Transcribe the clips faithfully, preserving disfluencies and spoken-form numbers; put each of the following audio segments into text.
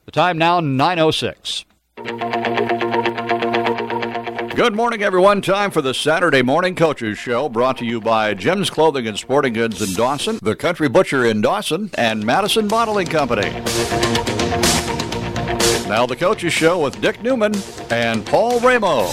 The time now, nine oh six. Good morning, everyone. Time for the Saturday Morning Coaches Show, brought to you by Jim's Clothing and Sporting Goods in Dawson, the Country Butcher in Dawson, and Madison Bottling Company. Now the Coaches Show with Dick Newman and Paul Ramo.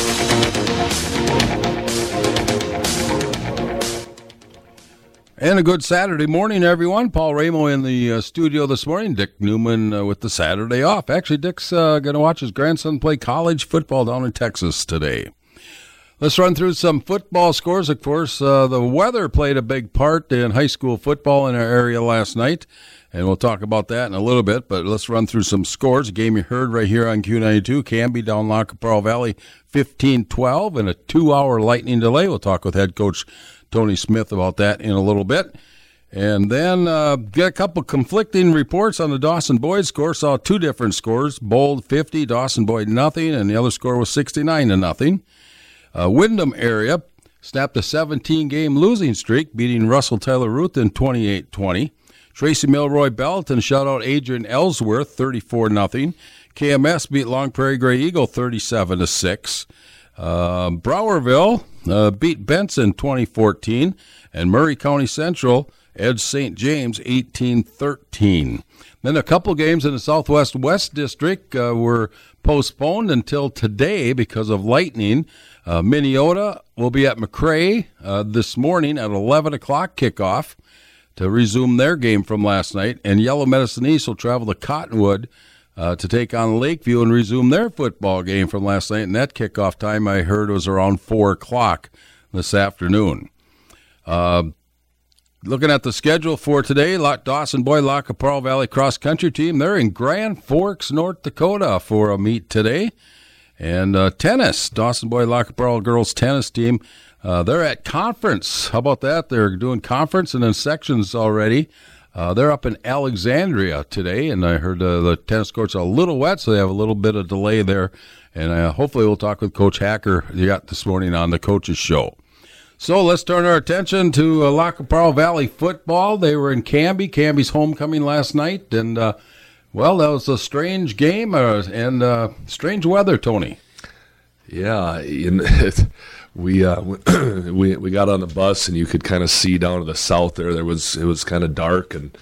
And a good Saturday morning, everyone. Paul Ramo in the uh, studio this morning. Dick Newman uh, with the Saturday off. Actually, Dick's uh, going to watch his grandson play college football down in Texas today. Let's run through some football scores. Of course, uh, the weather played a big part in high school football in our area last night, and we'll talk about that in a little bit, but let's run through some scores. A game you heard right here on Q ninety-two, Canby down La Capral Valley fifteen twelve, and a two-hour lightning delay. We'll talk with head coach Tony Smith about that in a little bit. And then uh, get a couple conflicting reports on the Dawson Boyd score. Saw two different scores. Bold fifty, Dawson Boyd nothing, and the other score was sixty-nine to nothing. Uh, Windham area snapped a seventeen-game losing streak, beating Russell Taylor Ruth in twenty-eight twenty. Tracy Milroy Belton shut out Adrian Ellsworth thirty-four nothing. K M S beat Long Prairie Grey Eagle thirty-seven to six. Uh, Browerville uh, beat Benson twenty fourteen, and Murray County Central edged Saint James eighteen thirteen. Then a couple games in the Southwest West District uh, were postponed until today because of lightning. Uh, Minneota will be at McRae uh, this morning at eleven o'clock kickoff to resume their game from last night, and Yellow Medicine East will travel to Cottonwood uh, to take on Lakeview and resume their football game from last night, and that kickoff time I heard was around four o'clock this afternoon. Uh, looking at the schedule for today, Dawson Boyd La Capral Valley Cross Country Team, they're in Grand Forks, North Dakota for a meet today. And uh, tennis, Dawson Boyd La Capral girls tennis team, uh, they're at conference. How about that? They're doing conference and then sections already. Uh, they're up in Alexandria today, and I heard uh, the tennis courts are a little wet, so they have a little bit of delay there. And uh, hopefully we'll talk with Coach Hacker yet this morning on the Coaches Show. So let's turn our attention to uh, La Capral Valley football. They were in Canby, Canby's homecoming last night, and uh, well, that was a strange game uh, and uh, strange weather, Tony. Yeah, in, it, we uh, we we got on the bus and you could kind of see down to the south there. There was it was kind of dark and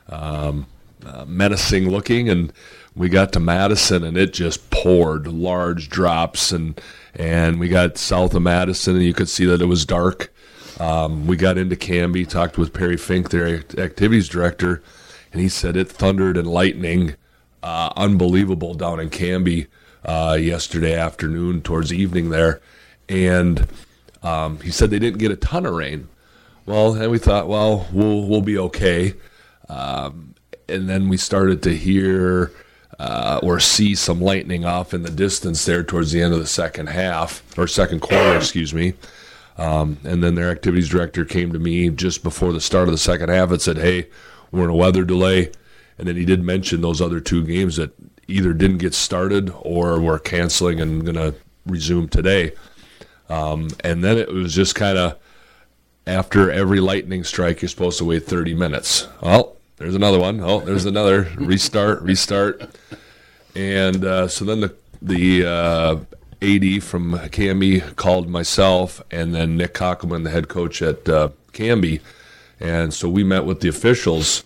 um, uh, menacing looking, and we got to Madison and it just poured large drops, and and we got south of Madison and you could see that it was dark. Um, we got into Canby, talked with Perry Fink, their activities director. And he said it thundered and lightning, uh, unbelievable down in Canby uh, yesterday afternoon towards evening there. And um, he said they didn't get a ton of rain. Well, and we thought, well, we'll we'll be okay. Um, and then we started to hear uh, or see some lightning off in the distance there towards the end of the second half, or second quarter, excuse me. Um, and then their activities director came to me just before the start of the second half and said, hey, we're in a weather delay. And then he did mention those other two games that either didn't get started or were canceling and going to resume today. Um, and then it was just kind of, after every lightning strike, you're supposed to wait thirty minutes. Well, there's another one. Oh, there's another. Restart, restart. And uh, so then the, the uh, A D from Canby called myself and then Nick Kockelman, the head coach at uh, Canby. And so we met with the officials,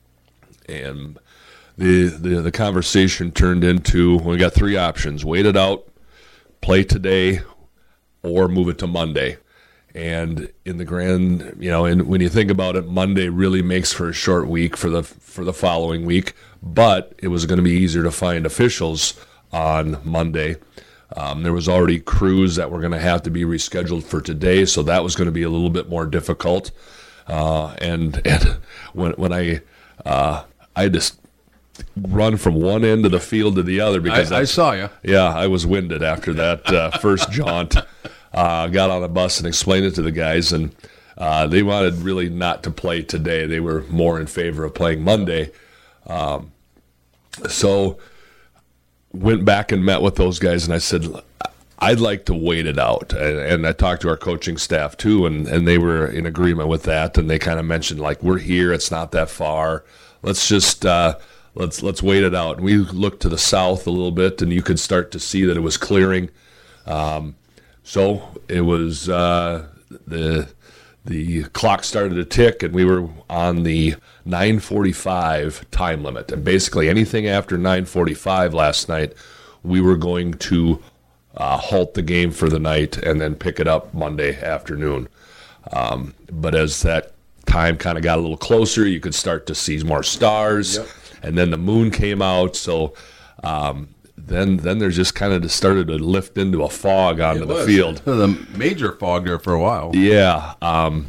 and the, the the conversation turned into, we got three options: wait it out, play today, or move it to Monday. And in the grand, you know, and when you think about it, Monday really makes for a short week for the for the following week. But it was going to be easier to find officials on Monday. Um, there was already crews that were going to have to be rescheduled for today, so that was going to be a little bit more difficult. Uh, and and when when I uh, I just run from one end of the field to the other because I, I saw you. Yeah, I was winded after that uh, first jaunt. Uh, got on a bus and explained it to the guys, and uh, they wanted really not to play today. They were more in favor of playing Monday. Um, so went back and met with those guys, and I said, I'd like to wait it out. And, and I talked to our coaching staff too, and, and they were in agreement with that. And they kind of mentioned, like, we're here, it's not that far. Let's just uh, let's let's wait it out. And we looked to the south a little bit, and you could start to see that it was clearing. Um, so it was uh, the the clock started to tick, and we were on the nine forty-five time limit. And basically anything after nine forty-five last night, we were going to uh, halt the game for the night and then pick it up Monday afternoon. Um, but as that time kind of got a little closer, you could start to see more stars. Yep. And then the moon came out, so um, then then there's just kind of just started to lift into a fog onto the field. The major fog there for a while. Yeah. Um,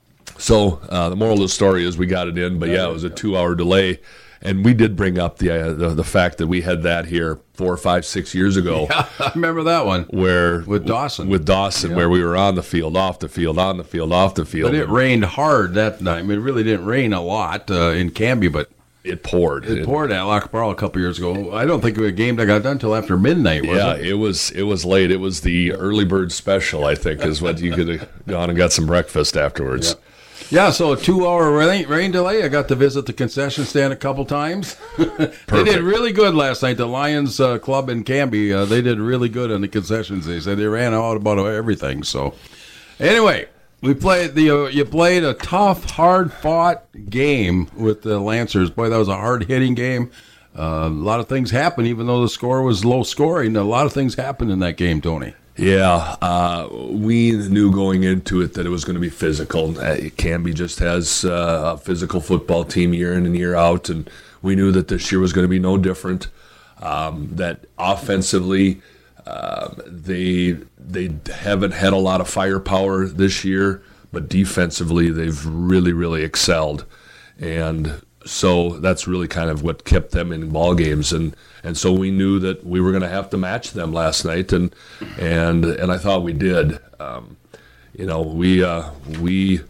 so uh, the moral of the story is we got it in, but yeah, it was a two-hour delay. And we did bring up the, uh, the the fact that we had that here four, five, six years ago. Yeah, I remember that one. Where with Dawson, with Dawson, yeah. Where we were on the field, off the field, on the field, off the field. But it rained hard that night. I mean, it really didn't rain a lot uh, in Canby, but it poured. It, it poured at Lac Pearl a couple years ago. I don't think it was a game that got done until after midnight. Was yeah, it? it was. It was late. It was the early bird special. I think is what you could have gone and got some breakfast afterwards. Yeah. Yeah, so a two-hour rain, rain delay. I got to visit the concession stand a couple times. They did really good last night. The Lions uh, Club in Canby, uh, they did really good on the concessions. They said they ran out about everything. So, anyway, we played the. Uh, you played a tough, hard-fought game with the Lancers. Boy, that was a hard-hitting game. Uh, a lot of things happened, even though the score was low scoring. A lot of things happened in that game, Tony. Yeah, uh, we knew going into it that it was going to be physical. Canby just has uh, a physical football team year in and year out, and we knew that this year was going to be no different. Um, that offensively, uh, they they haven't had a lot of firepower this year, but defensively they've really, really excelled. And so that's really kind of what kept them in ball games, and, and so we knew that we were going to have to match them last night, and and and I thought we did. Um, you know, we uh, we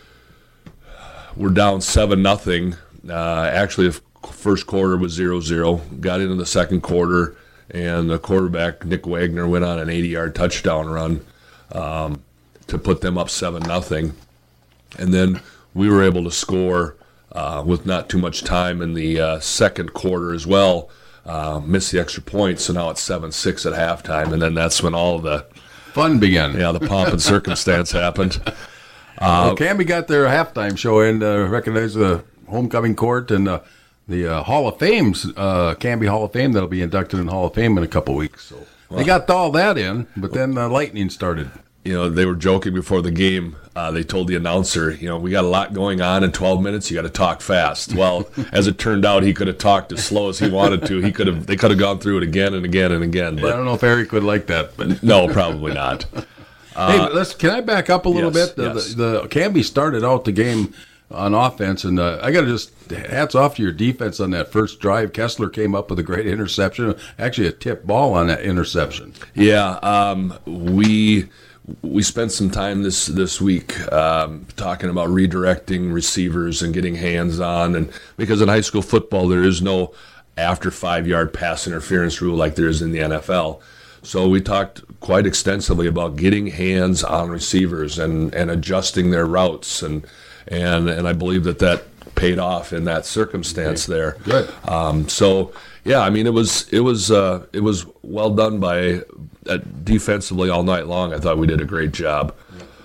were down seven nothing. Uh, actually, the first quarter was zero zero. Got into the second quarter, and the quarterback Nick Wagner went on an eighty-yard touchdown run um, to put them up seven nothing, and then we were able to score. Uh, with not too much time in the uh, second quarter as well, uh, missed the extra point, so now it's seven six at halftime, and then that's when all of the fun began. Yeah, the pomp and circumstance happened. Uh, well, Canby got their halftime show and uh, recognized the homecoming court and uh, the uh, Hall of Fame's uh, Canby Hall of Fame that'll be inducted in Hall of Fame in a couple weeks. So well, they got all that in, but then uh, lightning started. You know, they were joking before the game. Uh, they told the announcer, you know, we got a lot going on in twelve minutes. You got to talk fast. Well, as it turned out, he could have talked as slow as he wanted to. He could have. They could have gone through it again and again and again. But I don't know if Eric would like that, but no, probably not. Uh, hey, let's. Can I back up a little yes, bit? The, yes. the, the Canby started out the game on offense, and uh, I got to just hats off to your defense on that first drive. Kessler came up with a great interception, actually a tip ball on that interception. Yeah, um, we. We spent some time this this week um, talking about redirecting receivers and getting hands on, and because in high school football there is no after five yard pass interference rule like there is in the N F L. So we talked quite extensively about getting hands on receivers and, and adjusting their routes, and and and I believe that that paid off in that circumstance okay. there. Good. Um, so yeah, I mean it was it was uh, it was well done by. Uh, defensively all night long. I thought we did a great job.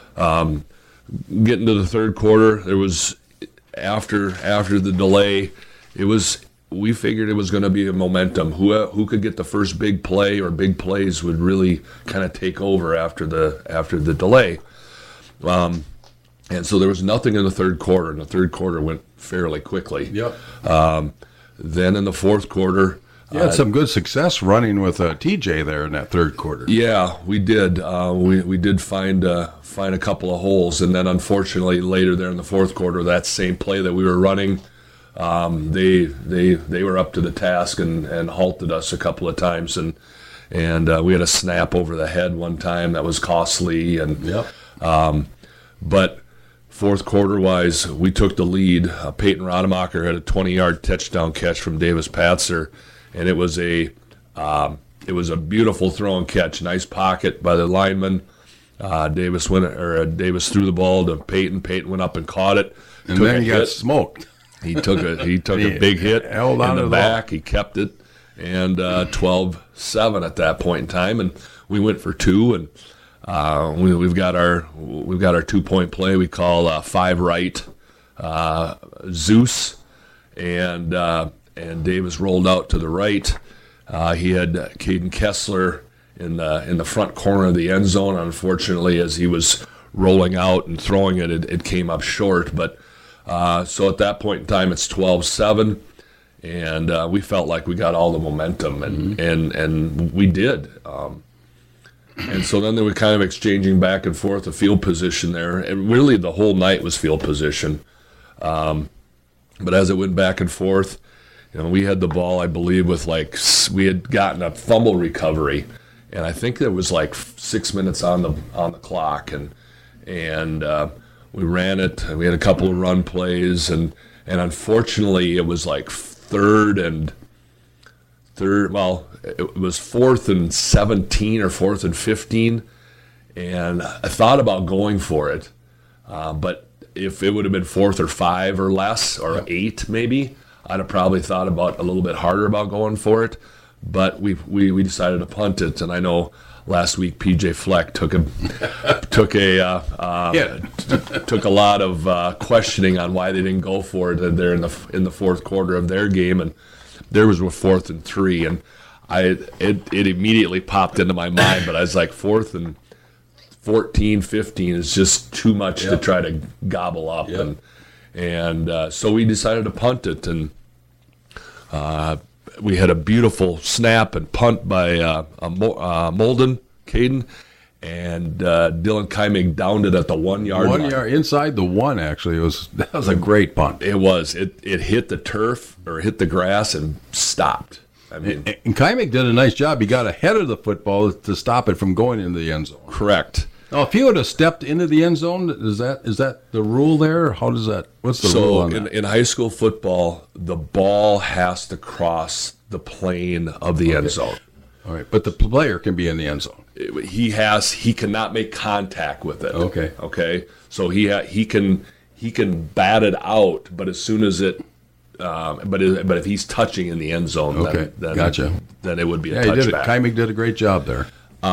Um, getting to the third quarter, there was after after the delay, it was we figured it was going to be a momentum. Who who could get the first big play or big plays would really kind of take over after the after the delay. Um, and so there was nothing in the third quarter, and the third quarter went fairly quickly. Yep. Um, then in the fourth quarter. You had some good success running with uh, T J there in that third quarter. Yeah, we did. Uh, we we did find uh, find a couple of holes, and then unfortunately later there in the fourth quarter, that same play that we were running, um, they they they were up to the task and, and halted us a couple of times, and and uh, we had a snap over the head one time that was costly, and yep. um, but. Fourth quarter wise, we took the lead. Uh, Peyton Rademacher had a twenty-yard touchdown catch from Davis Patzer, and it was a um, it was a beautiful throw and catch. Nice pocket by the lineman. Uh, Davis went or uh, Davis threw the ball to Peyton. Peyton went up and caught it. And then he got smoked. he took a he took a big hit held on in the to the back. He kept it, and uh, twelve seven at that point in time, and we went for two, and uh, we, we've got our we've got our two point play. We call uh, five right uh, Zeus, and uh, and Davis rolled out to the right. Uh, he had Caden Kessler in the in the front corner of the end zone. Unfortunately, as he was rolling out and throwing it, it, it came up short. But uh, so at that point in time, it's twelve seven, and uh, we felt like we got all the momentum, and mm-hmm. and, and we did. Um, and so then they were kind of exchanging back and forth the field position there. And really, the whole night was field position. Um, but as it went back and forth, you know, we had the ball, I believe, with like we had gotten a fumble recovery, and I think there was like six minutes on the on the clock, and and uh, we ran it. We had a couple of run plays, and and unfortunately, it was like third and third. Well, it was fourth and seventeen or fourth and fifteen, and I thought about going for it, uh, but if it would have been fourth or five or less or eight, maybe, I'd have probably thought about a little bit harder about going for it, but we we, we decided to punt it. And I know last week P J Fleck took a took a uh, uh, Yeah. t- took a lot of uh, questioning on why they didn't go for it there in the in the fourth quarter of their game, and there was a fourth and three, and I it it immediately popped into my mind, but I was like fourth and fourteen, fifteen is just too much Yep. to try to gobble up, Yep. and and uh, so we decided to punt it, and. Uh, we had a beautiful snap and punt by uh, uh, Molden, Caden, and uh, Dylan Kymig downed it at the one yard One line. yard inside the one. Actually, it was that was a great punt. It was. It it hit the turf or hit the grass and stopped. I mean, And Kymig did a nice job. He got ahead of the football to stop it from going into the end zone. correct. Now, if he would have stepped into the end zone, is that is that the rule there? Or how does that? What's the rule So on in, that? in high school football, the ball has to cross the plane of the end zone. All right, but the player can be in the end zone. He has he cannot make contact with it. Okay. Okay. So he ha- he can he can bat it out, but as soon as it, um, but it, but if he's touching in the end zone, Okay, then, then gotcha. then it would be a Yeah, he did. it. touchback. Kymig did a great job there.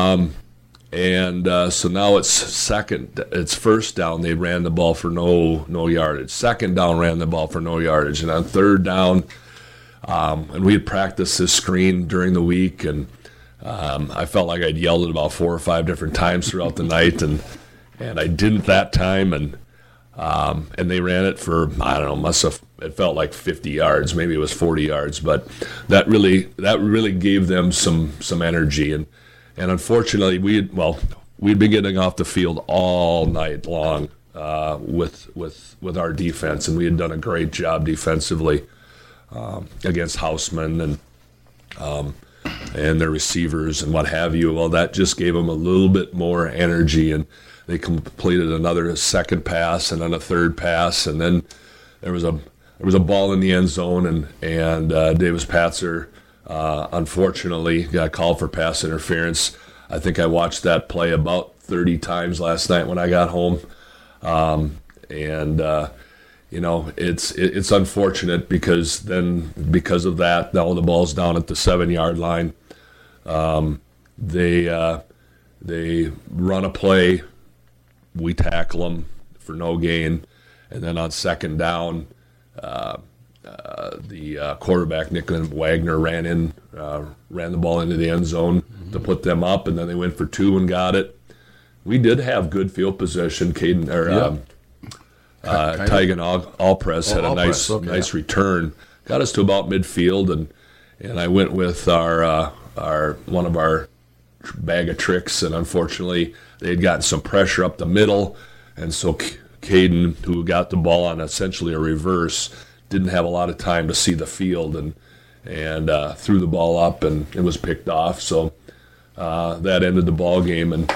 And uh, so now it's second, it's first down. They ran the ball for no no yardage. Second down, ran the ball for no yardage, and on third down, um, and we had practiced this screen during the week, and um, I felt like I'd yelled it about four or five different times throughout the night, and and I didn't that time, and um, and they ran it for I don't know, must have it felt like fifty yards, maybe it was forty yards, but that really that really gave them some some energy. and. And unfortunately, we had, well, we'd been getting off the field all night long uh, with with with our defense, and we had done a great job defensively um, against Houseman and um, and their receivers and what have you. Well, that just gave them a little bit more energy, and they completed another second pass and then a third pass, and then there was a there was a ball in the end zone, and and uh, Davis Patzer. Uh, unfortunately, got called for pass interference. I think I watched that play about thirty times last night when I got home, um, and uh, you know it's it, it's unfortunate because then because of that, now the ball's down at the seven yard line. Um, they uh, they run a play, we tackle them for no gain, and then on second down. Uh, Uh, the uh, quarterback, Nicholas Wagner, ran in, uh, ran the ball into the end zone mm-hmm. to put them up, and then they went for two and got it. We did have good field position. Caden or Yeah. um, uh, Tygan Al- Alpress had Oh, a nice, Alpress, okay. nice return, got us to about midfield, and and I went with our uh, our one of our bag of tricks, and unfortunately they had gotten some pressure up the middle, and so C- Caden, who got the ball on essentially a reverse, didn't have a lot of time to see the field, and and uh, threw the ball up, and it was picked off. So uh, that ended the ball game. And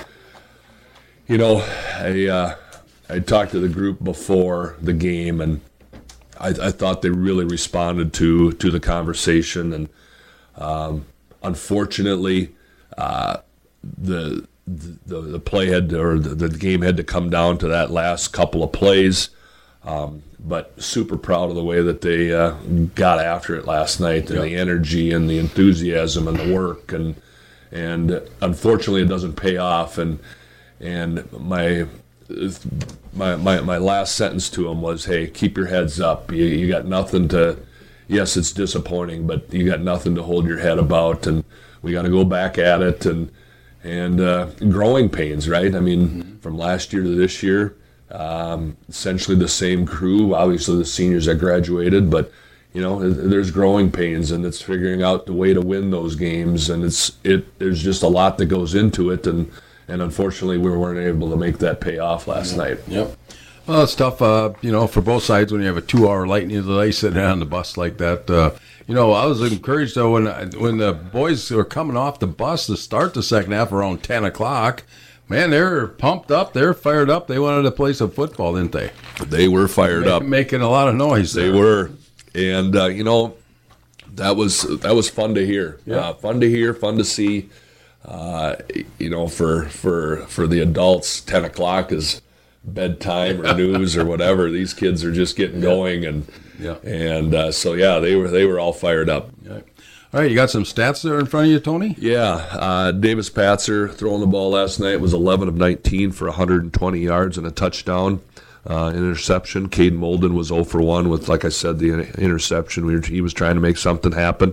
you know, I uh, I talked to the group before the game, and I, I thought they really responded to to the conversation. And um, unfortunately, uh, the, the the play had or the, the game had to come down to that last couple of plays. Um, but super proud of the way that they uh, got after it last night, and yep. the energy and the enthusiasm and the work, and and unfortunately it doesn't pay off. And and my my my, my last sentence to them was, hey, keep your heads up. You, you got nothing to. Yes, it's disappointing, but you got nothing to hold your head about, and we got to go back at it. And and uh, growing pains, right? I mean, mm-hmm. from last year to this year. Um, essentially the same crew, obviously the seniors that graduated, but you know, there's growing pains, and it's figuring out the way to win those games, and it's it. There's just a lot that goes into it, and and unfortunately we weren't able to make that pay off last yep. night. Yep. Well, it's tough, uh, you know, for both sides when you have a two-hour lightning delay sitting on the bus like that. Uh, you know, I was encouraged though when when the boys were coming off the bus to start the second half around ten o'clock. Man, they're pumped up. They're fired up. They wanted to play some football, didn't they? They were fired Make, up, making a lot of noise. They there. were, and uh, you know, that was that was fun to hear. Yeah. Uh, fun to hear. Fun to see. Uh, you know, for for for the adults, ten o'clock is bedtime or news or whatever. These kids are just getting going, and yeah, and uh, so yeah, they were they were all fired up. Yeah. All right, you got some stats there in front of you, Tony? Yeah, uh, Davis Patzer throwing the ball last night was eleven of nineteen for one hundred twenty yards and a touchdown, uh, an interception. Caden Molden was zero for one with, like I said, the interception. We were, he was trying to make something happen.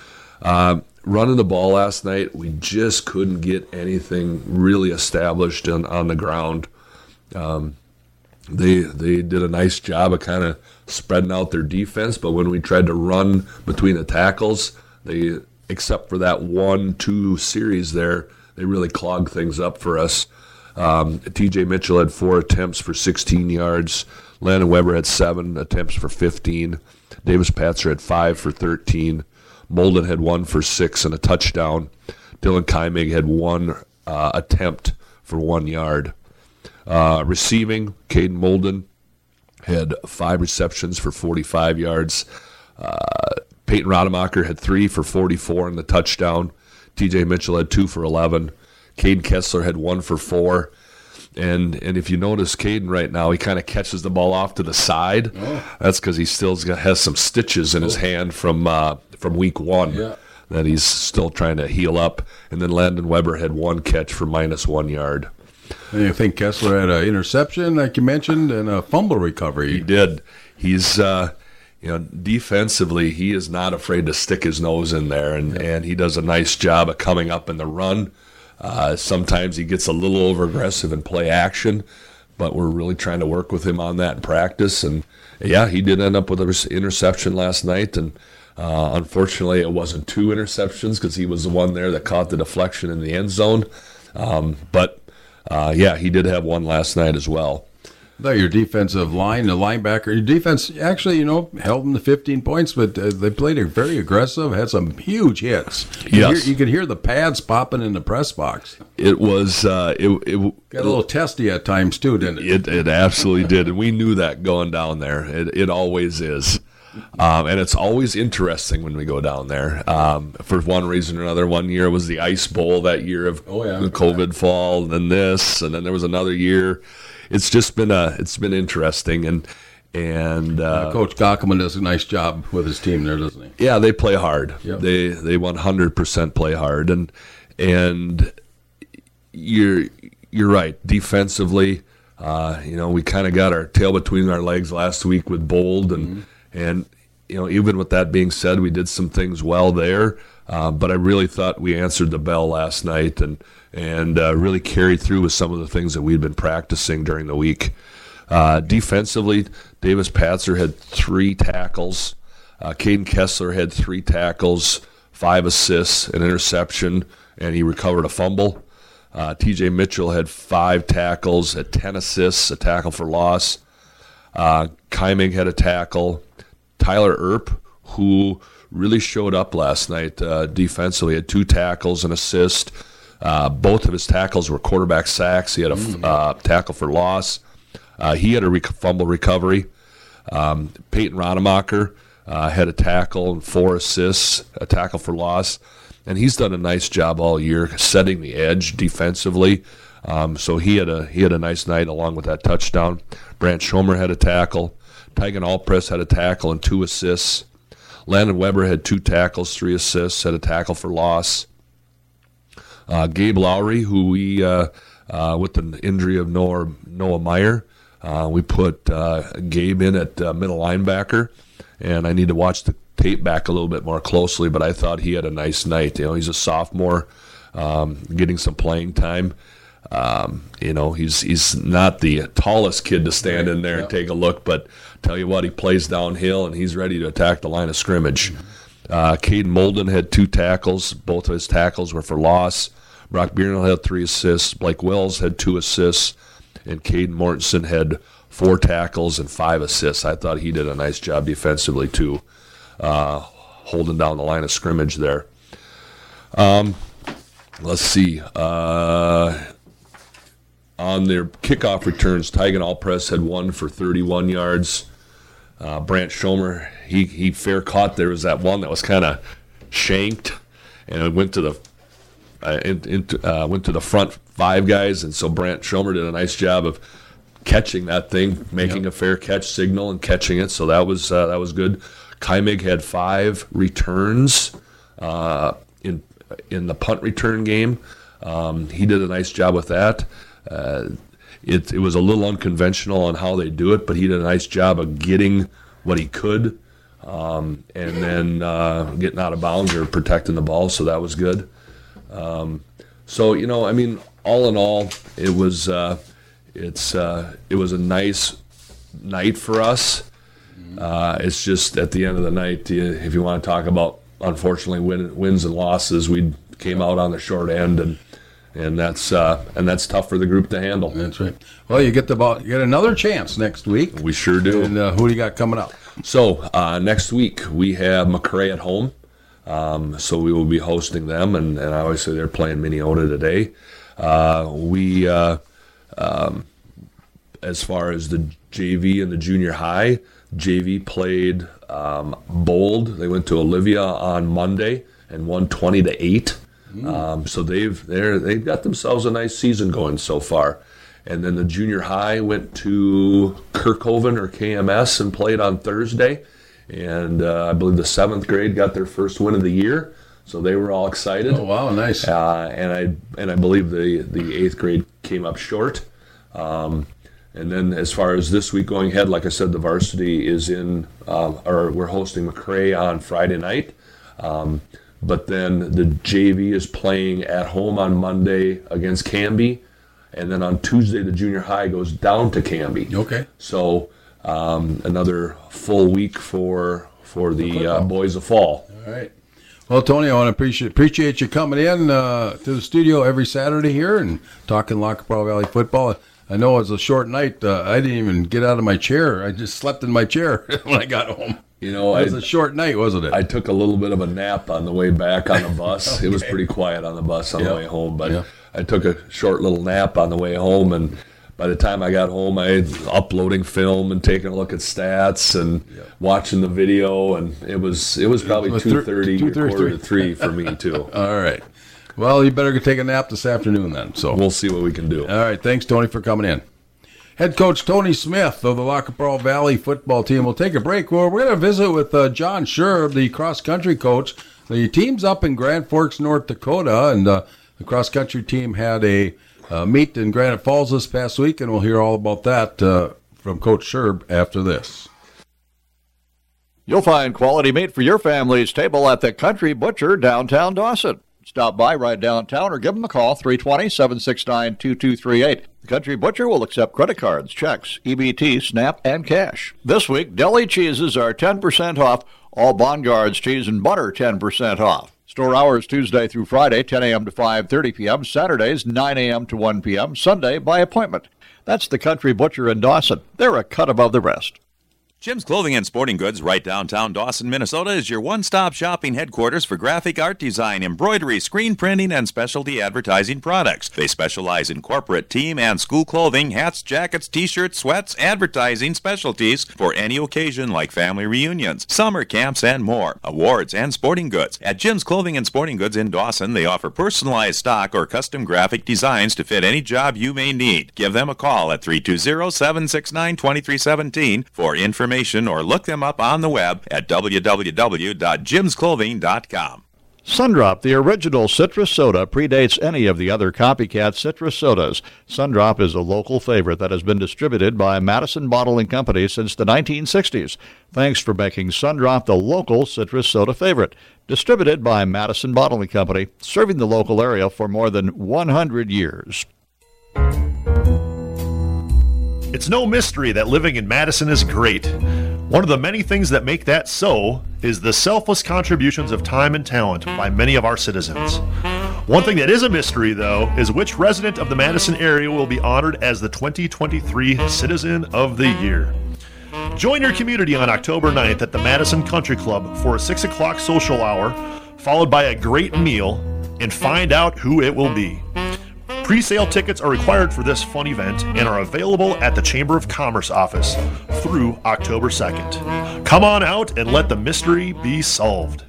Uh, running the ball last night, we just couldn't get anything really established on, on the ground. Um, they they did a nice job of kind of spreading out their defense, but when we tried to run between the tackles, they, except for that one, two series there, they really clogged things up for us. Um, T J Mitchell had four attempts for sixteen yards. Landon Weber had seven attempts for fifteen. Davis Patzer had five for thirteen. Molden had one for six and a touchdown. Dylan Keimig had one uh, attempt for one yard. Uh, receiving, Caden Molden had five receptions for forty-five yards. Uh, Peyton Rademacher had three for forty-four and the touchdown. T J Mitchell had two for eleven. Caden Kessler had one for four. And and if you notice Caden right now, he kind of catches the ball off to the side. Oh. That's because he still has some stitches in his oh. hand from uh, from week one yeah. that he's still trying to heal up. And then Landon Weber had one catch for minus one yard. And you think Kessler had an interception, like you mentioned, and a fumble recovery. He did. He's, uh, you know, defensively, he is not afraid to stick his nose in there, and, yeah. and he does a nice job of coming up in the run. Uh, sometimes he gets a little over-aggressive in play action, but we're really trying to work with him on that in practice. And, yeah, he did end up with an interception last night, and uh, unfortunately it wasn't two interceptions because he was the one there that caught the deflection in the end zone. Um, but, uh, yeah, he did have one last night as well. Your defensive line, the linebacker, your defense actually, you know, held them to fifteen points, but uh, they played very aggressive, had some huge hits. You yes. Hear, you could hear the pads popping in the press box. It was, uh, it, it got a little testy at times too, didn't it? It, it absolutely did, and we knew that going down there. It, it always is. Um, and it's always interesting when we go down there. Um, for one reason or another, one year was the Ice Bowl that year of oh, yeah. the COVID fall, and then this, and then there was another year. It's just been a, it's been interesting, and and uh, uh, Coach Gockelman does a nice job with his team there, doesn't he? Yeah, they play hard. Yep. They they one hundred percent play hard, and and you're you're right. Defensively, uh, you know, we kind of got our tail between our legs last week with Bold, and mm-hmm. and you know, even with that being said, we did some things well there. Uh, but I really thought we answered the bell last night, and and uh, really carried through with some of the things that we'd been practicing during the week. Uh, defensively, Davis Patzer had three tackles. Uh, Caden Kessler had three tackles, five assists, an interception, and he recovered a fumble. Uh, T J Mitchell had five tackles, had ten assists, a tackle for loss. Uh, Keimig had a tackle. Tyler Earp, who really showed up last night uh, defensively, had two tackles, an assist. Uh, both of his tackles were quarterback sacks. He had a mm-hmm. uh, tackle for loss. Uh, he had a rec- fumble recovery. Um, Peyton Rademacher uh, had a tackle and four assists, a tackle for loss. And he's done a nice job all year setting the edge defensively. Um, so he had a he had a nice night along with that touchdown. Brant Schomer had a tackle. Tygan Allpress had a tackle and two assists. Landon Weber had two tackles, three assists, had a tackle for loss. Uh, Gabe Lowry, who we, uh, uh, with the injury of Noah, Noah Meyer, uh, we put uh, Gabe in at uh, middle linebacker, and I need to watch the tape back a little bit more closely, but I thought he had a nice night. You know, he's a sophomore, um, getting some playing time. Um, you know, he's he's not the tallest kid to stand in there and take a look, but tell you what, he plays downhill and he's ready to attack the line of scrimmage. Uh, Caden Molden had two tackles. Both of his tackles were for loss. Brock Biernal had three assists. Blake Wells had two assists. And Caden Mortensen had four tackles and five assists. I thought he did a nice job defensively, too, uh, holding down the line of scrimmage there. Um, let's see. Uh, on their kickoff returns, Tygan Allpress had one for thirty-one yards. Uh, Brant Schomer, he, he fair caught. There was that one that was kind of shanked, and it went to the uh, in, in, uh, went to the front five guys, and so Brant Schomer did a nice job of catching that thing, making yep. a fair catch signal and catching it. So that was uh, that was good. Kymig had five returns uh, in in the punt return game. Um, he did a nice job with that. Uh, it, it was a little unconventional on how they do it, but he did a nice job of getting what he could um, and then uh, getting out of bounds or protecting the ball, so that was good. Um, so, you know, I mean, all in all, it was uh, it's uh, it was a nice night for us. Uh, it's just at the end of the night, if you want to talk about, unfortunately, win, wins and losses, we came out on the short end, and and that's uh, and that's tough for the group to handle. That's right. Well, you get the ball, you get another chance next week. We sure do. And uh, who do you got coming up? So uh, next week we have McRae at home. Um, so we will be hosting them, and, and obviously they're playing Minneota today. Uh, we, uh, um, as far as the J V and the junior high, J V played um, Bold. They went to Olivia on Monday and won twenty to eight. Mm. Um, so they've they're they've got themselves a nice season going so far. And then the junior high went to Kirkhoven or K M S and played on Thursday. And uh, I believe the seventh grade got their first win of the year, so they were all excited. Oh wow, nice! Uh, and I and I believe the the eighth grade came up short. Um, and then as far as this week going ahead, like I said, the varsity is in, um, or we're hosting McRae on Friday night. Um, but then the J V is playing at home on Monday against Canby, and then on Tuesday the junior high goes down to Canby. Okay. So. Um, another full week for for the uh, boys of fall. All right. Well, Tony, I want to appreciate appreciate you coming in uh, to the studio every Saturday here and talking Lackapaw Valley football. I know it was a short night. Uh, I didn't even get out of my chair. I just slept in my chair when I got home. You know, it was I, a short night, wasn't it? I took a little bit of a nap on the way back on the bus. Okay. It was pretty quiet on the bus on yep. the way home, but yep. I took a short little nap on the way home, and by the time I got home, I was uploading film and taking a look at stats and yep. watching the video, and it was it was probably two thirty, quarter to three for me too. All right. Well, you better go take a nap this afternoon then. So we'll see what we can do. All right. Thanks, Tony, for coming in. Head coach Tony Smith of the Lackapaw Valley football team. We'll take a break. Well, we're going to visit with uh, John Scherb, the cross-country coach. The team's up in Grand Forks, North Dakota, and uh, the cross-country team had a Uh, meet in Granite Falls this past week, and we'll hear all about that uh, from Coach Scherb after this. You'll find quality meat for your family's table at the Country Butcher downtown Dawson. Stop by right downtown or give them a call, three two zero, seven six nine, two two three eight. The Country Butcher will accept credit cards, checks, E B T, SNAP, and cash. This week, deli cheeses are ten percent off, all Bongards cheese and butter ten percent off. Store hours Tuesday through Friday, ten a.m. to five thirty p.m., Saturdays, nine a.m. to one p.m., Sunday by appointment. That's the Country Butcher in Dawson. They're a cut above the rest. Jim's Clothing and Sporting Goods, right downtown Dawson, Minnesota, is your one-stop shopping headquarters for graphic art design, embroidery, screen printing, and specialty advertising products. They specialize in corporate, team, and school clothing, hats, jackets, t-shirts, sweats, advertising specialties for any occasion like family reunions, summer camps, and more. Awards and sporting goods. At Jim's Clothing and Sporting Goods in Dawson, they offer personalized stock or custom graphic designs to fit any job you may need. Give them a call at three two zero, seven six nine, two three one seven for information or look them up on the web at w w w dot jims clothing dot com. Sundrop, the original citrus soda, predates any of the other copycat citrus sodas. Sundrop is a local favorite that has been distributed by Madison Bottling Company since the nineteen sixties. Thanks for making Sundrop the local citrus soda favorite. Distributed by Madison Bottling Company, serving the local area for more than one hundred years. It's no mystery that living in Madison is great. One of the many things that make that so is the selfless contributions of time and talent by many of our citizens. One thing that is a mystery, though, is which resident of the Madison area will be honored as the twenty twenty-three Citizen of the Year. Join your community on October ninth at the Madison Country Club for a six o'clock social hour, followed by a great meal, and find out who it will be. Pre-sale tickets are required for this fun event and are available at the Chamber of Commerce office through October second. Come on out and let the mystery be solved.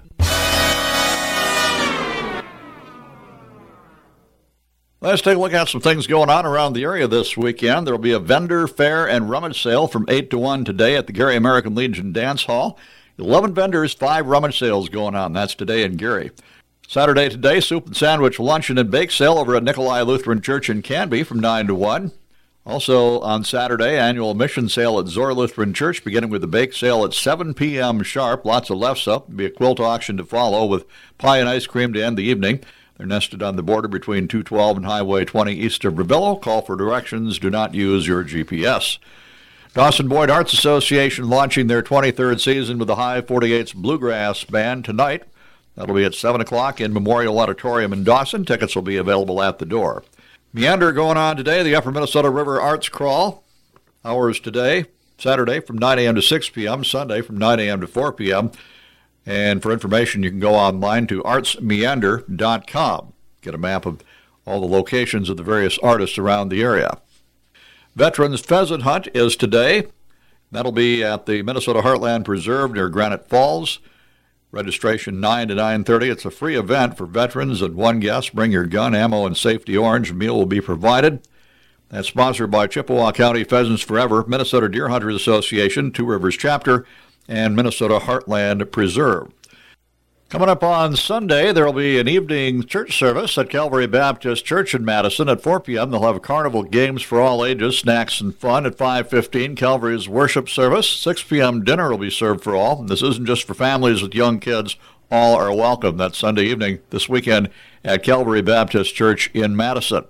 Let's take a look at some things going on around the area this weekend. There will be a vendor fair and rummage sale from eight to one today at the Gary American Legion Dance Hall. eleven vendors, five rummage sales going on. That's today in Gary. Saturday today, soup and sandwich luncheon and bake sale over at Nikolai Lutheran Church in Canby from nine to one. Also on Saturday, annual mission sale at Zor Lutheran Church, beginning with the bake sale at seven p.m. sharp. Lots of lefts up. There'll be a quilt auction to follow with pie and ice cream to end the evening. They're nested on the border between two twelve and Highway twenty east of Revillo. Call for directions. Do not use your G P S. Dawson Boyd Arts Association launching their twenty-third season with the High forty-eight's Bluegrass Band tonight. That'll be at seven o'clock in Memorial Auditorium in Dawson. Tickets will be available at the door. Meander going on today, the Upper Minnesota River Arts Crawl. Hours today, Saturday from nine a.m. to six p.m., Sunday from nine a.m. to four p.m. And for information, you can go online to arts meander dot com. Get a map of all the locations of the various artists around the area. Veterans Pheasant Hunt is today. That'll be at the Minnesota Heartland Preserve near Granite Falls. Registration nine to nine thirty. It's a free event for veterans and one guest. Bring your gun, ammo, and safety orange. A meal will be provided. That's sponsored by Chippewa County Pheasants Forever, Minnesota Deer Hunters Association, Two Rivers Chapter, and Minnesota Heartland Preserve. Coming up on Sunday, there will be an evening church service at Calvary Baptist Church in Madison at four p.m. They'll have carnival games for all ages, snacks and fun at five fifteen. Calvary's worship service. six p.m. dinner will be served for all. This isn't just for families with young kids. All are welcome. That's Sunday evening this weekend at Calvary Baptist Church in Madison.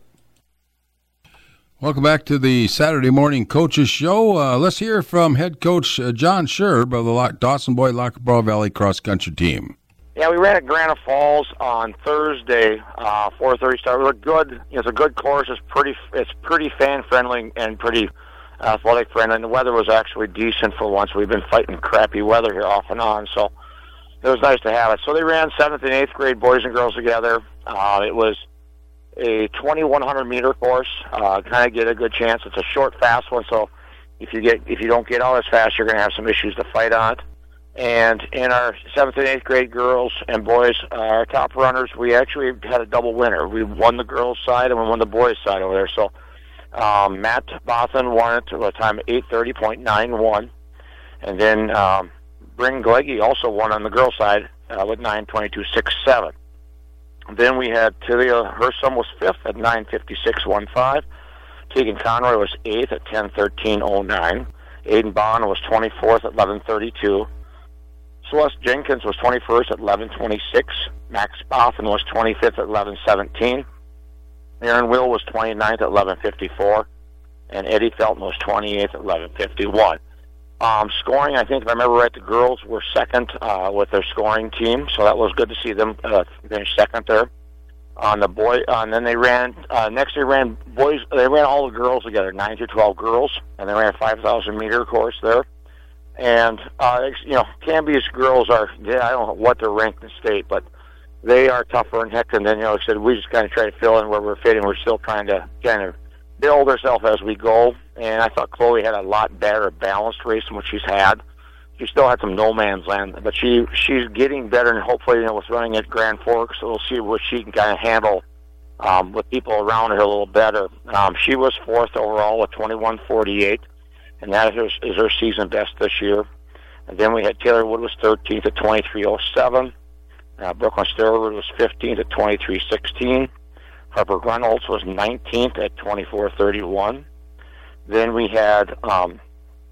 Welcome back to the Saturday Morning Coaches Show. Uh, let's hear from head coach uh, John Scherb of the Dawson Boyd Lackabraw Valley Cross Country Team. Yeah, we ran at Granite Falls on Thursday, uh, four thirty start. It was a good, it's a good course. It's pretty, it's pretty fan friendly and pretty athletic friendly. And the weather was actually decent for once. We've been fighting crappy weather here off and on, so it was nice to have it. So they ran seventh and eighth grade boys and girls together. Uh, it was a twenty-one hundred meter course. Uh, kind of get a good chance. It's a short, fast one, so if you get if you don't get out as fast, you're going to have some issues to fight on it. And in our seventh and eighth grade girls and boys, uh, our top runners, we actually had a double winner. We won the girls' side and we won the boys' side over there. So um, Matt Bothan won it to a time of eight thirty point nine one. And then um, Bryn Gleggy also won on the girls' side uh, with nine twenty-two point six seven. Then we had Tilia Hersom was fifth at nine fifty-six point one five. Tegan Conroy was eighth at ten thirteen point oh nine. Aiden Bond was twenty-fourth at eleven thirty-two. Celeste Jenkins was twenty-first at eleven twenty-six. Max Bothan was twenty-fifth at eleven seventeen. Aaron Will was twenty-ninth at eleven fifty-four. And Eddie Felton was twenty-eighth at eleven fifty-one. Um, scoring, I think if I remember right, the girls were second uh, with their scoring team, so that was good to see them uh, finish second there. On the boy, uh, and then they ran, uh, next they ran boys, they ran all the girls together, nine to twelve girls, and they ran a five thousand meter course there. And, uh, you know, Canby's girls are, yeah, I don't know what they're ranked in state, but they are tougher in heck. And then, you know, like I said, we just kind of try to fill in where we're fitting. We're still trying to kind of build ourselves as we go. And I thought Chloe had a lot better balanced race than what she's had. She still had some no man's land, but she she's getting better, and hopefully, you know, with running at Grand Forks, so we'll see what she can kind of handle um, with people around her a little better. Um, she was fourth overall with twenty-one forty-eight, and that is her, is her season best this year. And then we had Taylor Wood was thirteenth at twenty-three oh seven. Uh, Brooklyn Sterwood was fifteenth at twenty-three sixteen. Harper Reynolds was nineteenth at twenty-four thirty-one. Then we had um,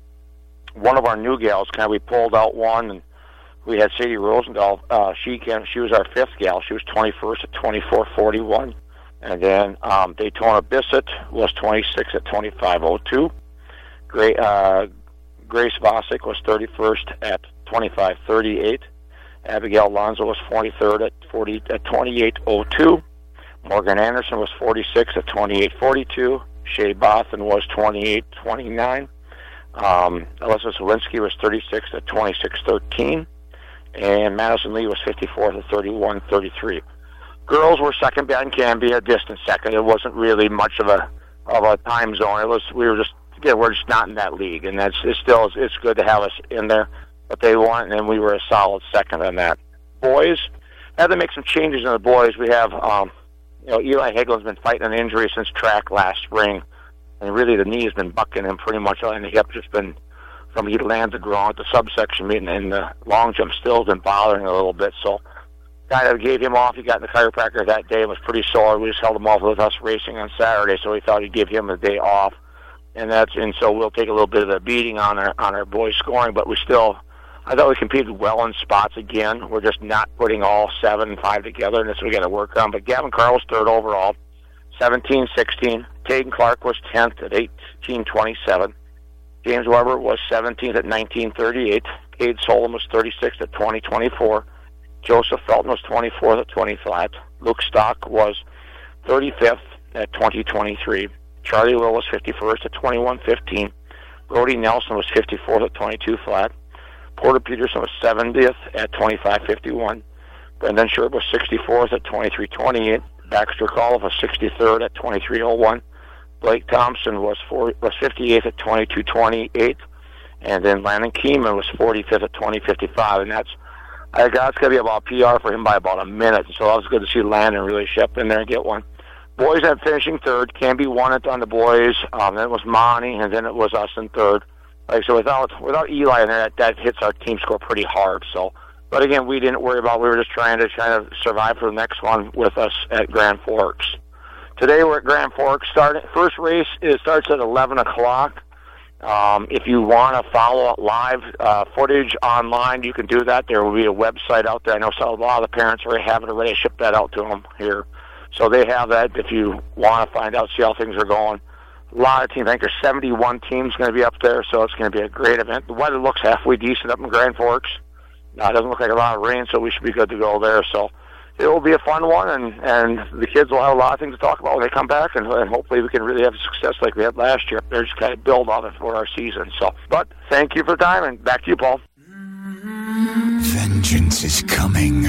one of our new gals, kind of, we pulled out one, and we had Sadie Rosendahl. Uh, she came, she was our fifth gal. She was twenty-first at twenty-four forty-one. And then um, Daytona Bissett was twenty-sixth at twenty-five oh two. Gray, uh, Grace Vosick was thirty-first at twenty-five thirty-eight. Abigail Alonzo was forty-third at forty at twenty-eight oh two. Morgan Anderson was forty-sixth at twenty-eight forty-two. Shay Bothan was twenty-eight twenty-nine. Um, Alyssa Zawinski was thirty-sixth at twenty-six thirteen. And Madison Lee was fifty-fourth at thirty-one thirty-three. Girls were second behind Canby, a distant second. It wasn't really much of a of a time zone. It was we were just again, we're just not in that league, and that's it's still it's good to have us in there. But they won, and we were a solid second on that. Boys, had to make some changes in the boys. We have um, you know Eli Hagelin's been fighting an injury since track last spring, and really the knee has been bucking him pretty much, and the hip just been from he landed wrong at the subsection meet, and the long jump still has been bothering a little bit. So kind of gave him off. He got in the chiropractor that day and was pretty sore. We just held him off with us racing on Saturday, so we thought he'd give him a day off. And that's and so we'll take a little bit of a beating on our on our boys scoring, but we still I thought we competed well in spots again. We're just not putting all seven and five together, and that's what we got to work on. But Gavin Carl was third overall, seventeen sixteen. Caden Clark was tenth at eighteen twenty-seven. James Weber was seventeenth at nineteen thirty-eight. Cade Solom was thirty-sixth at twenty twenty-four. Joseph Felton was twenty-fourth at twenty flat. Luke Stock was thirty-fifth at twenty twenty-three. Charlie Will was fifty-first at twenty-one fifteen. Brody Nelson was fifty-fourth at twenty-two flat. Porter Peterson was seventieth at twenty-five fifty-one. Brendan Sherb was sixty-fourth at twenty-three twenty-eight. Baxter Call was sixty-third at twenty-three oh one. Blake Thompson was four, was fifty-eighth at twenty-two twenty-eight. And then Landon Keeman was forty-fifth at twenty fifty-five. And that's, I got it's going to be about P R for him by about a minute. So that was good to see Landon really step in there and get one. Boys had finishing third. Canby won it on the boys. Um, then it was Monty, and then it was us in third. Like so, without without Eli in there, that, that hits our team score pretty hard. So, but again, we didn't worry about. We were just trying to try to survive for the next one with us at Grand Forks. Today we're at Grand Forks. Start first race is starts at eleven o'clock. Um, if you want to follow live uh, footage online, you can do that. There will be a website out there. I know some, a lot of the parents already have it already. I shipped that out to them here. So they have that if you want to find out, see how things are going. A lot of teams. I think there's seventy-one teams going to be up there, so it's going to be a great event. The weather looks halfway decent up in Grand Forks. Uh, it doesn't look like a lot of rain, so we should be good to go there. So it will be a fun one, and, and the kids will have a lot of things to talk about when they come back, and, and hopefully we can really have success like we had last year. They're just kind of build on it for our season. So, but thank you for the time, and back to you, Paul. Vengeance is coming.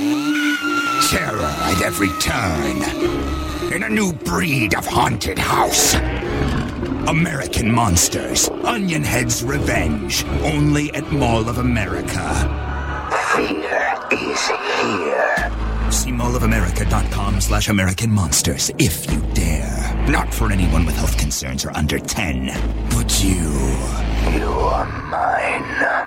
Terror at every turn. In a new breed of haunted house. American Monsters. Onionhead's Revenge. Only at Mall of America. Fear is here. See mallofamerica.com slash American Monsters if you dare. Not for anyone with health concerns or under ten. But you... You are mine.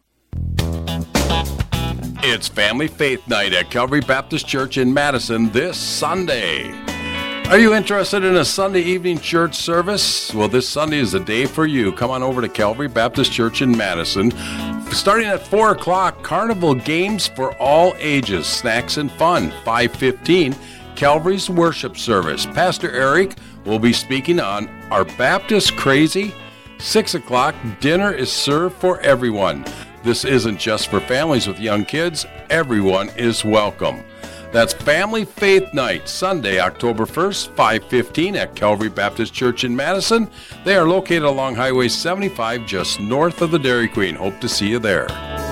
It's Family Faith Night at Calvary Baptist Church in Madison this Sunday. Are you interested in a Sunday evening church service? Well, this Sunday is the day for you. Come on over to Calvary Baptist Church in Madison. Starting at four o'clock, carnival games for all ages, snacks and fun. five fifteen, Calvary's worship service. Pastor Eric will be speaking on Are Baptists Crazy? six o'clock, dinner is served for everyone. This isn't just for families with young kids. Everyone is welcome. That's Family Faith Night, Sunday, October first, five fifteen at Calvary Baptist Church in Madison. They are located along Highway seventy-five, just north of the Dairy Queen. Hope to see you there.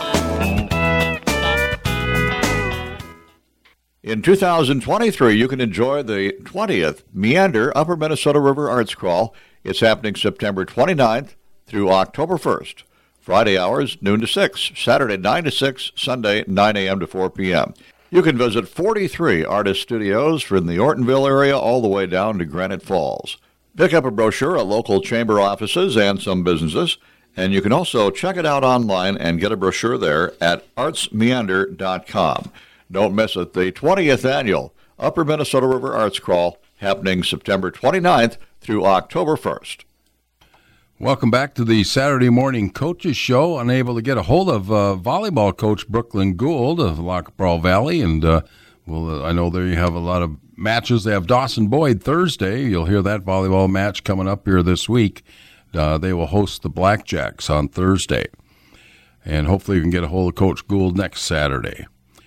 In two thousand twenty-three, you can enjoy the twentieth Meander Upper Minnesota River Arts Crawl. It's happening September twenty-ninth through October first. Friday hours, noon to six. Saturday, nine to six. Sunday, nine a.m. to four p.m. You can visit forty-three artist studios from the Ortonville area all the way down to Granite Falls. Pick up a brochure at local chamber offices and some businesses, and you can also check it out online and get a brochure there at arts meander dot com. Don't miss it, the twentieth Annual Upper Minnesota River Arts Crawl, happening September twenty-ninth through October first. Welcome back to the Saturday Morning Coaches Show. Unable to get a hold of uh, volleyball coach Brooklyn Gould of Lac La Valley, and uh, well, uh, I know there you have a lot of matches. They have Dawson Boyd Thursday. You'll hear that volleyball match coming up here this week. Uh, they will host the Blackjacks on Thursday, and hopefully you can get a hold of Coach Gould next Saturday.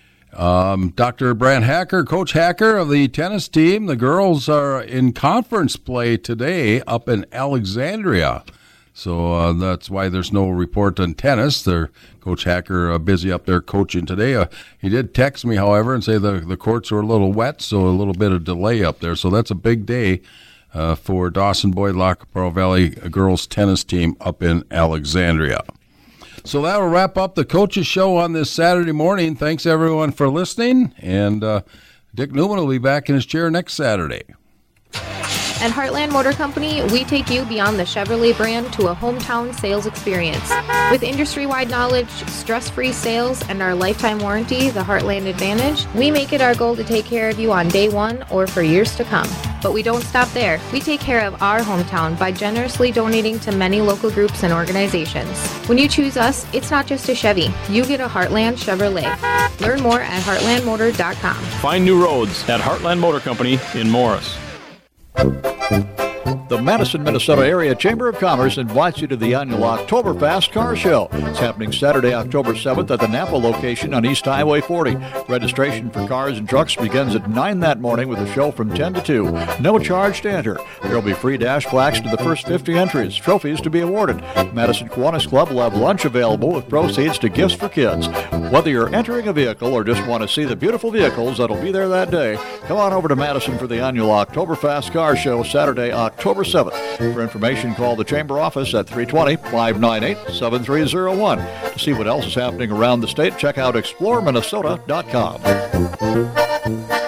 Um, Doctor Brant Hacker, Coach Hacker of the tennis team. The girls are in conference play today up in Alexandria. So uh, that's why there's no report on tennis. Their Coach Hacker uh, busy up there coaching today. Uh, he did text me, however, and say the, the courts are a little wet, so a little bit of delay up there. So that's a big day uh, for Dawson Boyd Lac La Valley girls tennis team up in Alexandria. So that will wrap up the Coaches Show on this Saturday morning. Thanks, everyone, for listening. And uh, Dick Newman will be back in his chair next Saturday. At Heartland Motor Company, we take you beyond the Chevrolet brand to a hometown sales experience. With industry-wide knowledge, stress-free sales, and our lifetime warranty, the Heartland Advantage, we make it our goal to take care of you on day one or for years to come. But we don't stop there. We take care of our hometown by generously donating to many local groups and organizations. When you choose us, it's not just a Chevy. You get a Heartland Chevrolet. Learn more at heartland motor dot com. Find new roads at Heartland Motor Company in Morris. The Madison, Minnesota Area Chamber of Commerce invites you to the annual Oktoberfest Car Show. It's happening Saturday, October seventh at the Napa location on East Highway forty. Registration for cars and trucks begins at nine that morning with a show from ten to two. No charge to enter. There will be free dash plaques to the first fifty entries. Trophies to be awarded. Madison Kiwanis Club will have lunch available with proceeds to gifts for kids. Whether you're entering a vehicle or just want to see the beautiful vehicles that'll be there that day, come on over to Madison for the annual Oktoberfest Car Show Saturday, October seventh. For information, call the Chamber office at three two zero, five nine eight, seven three zero one. To see what else is happening around the state, check out explore minnesota dot com.